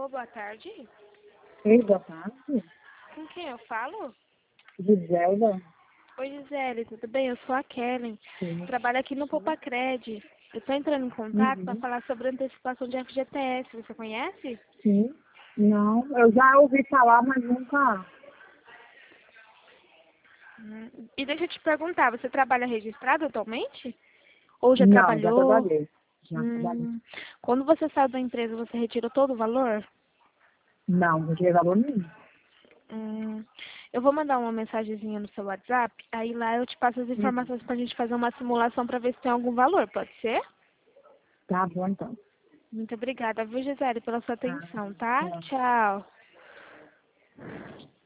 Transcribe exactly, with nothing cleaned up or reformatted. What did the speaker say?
Alô, boa tarde. Ei, boa tarde. Com quem eu falo? Giselda? Oi, Gisele, tudo bem? Eu sou a Kellen. Sim. Trabalho aqui no Popacred. Eu estou entrando em contato para Uhum. falar sobre antecipação de F G T S. Você conhece? Sim. Não, eu já ouvi falar, mas nunca. Hum. E deixa eu te perguntar, você trabalha registrado atualmente? Ou já Não, já trabalhou? trabalhei. Já trabalhei. Hum. Quando você saiu da empresa, você retirou todo o valor? Não, não tinha valor nenhum. Hum. Eu vou mandar uma mensagenzinha no seu WhatsApp, aí lá eu te passo as Uhum. informações para a gente fazer uma simulação para ver se tem algum valor, pode ser? Tá bom, então. Muito obrigada, viu, Gisele, pela sua Tá. atenção, tá? Tchau. Tchau.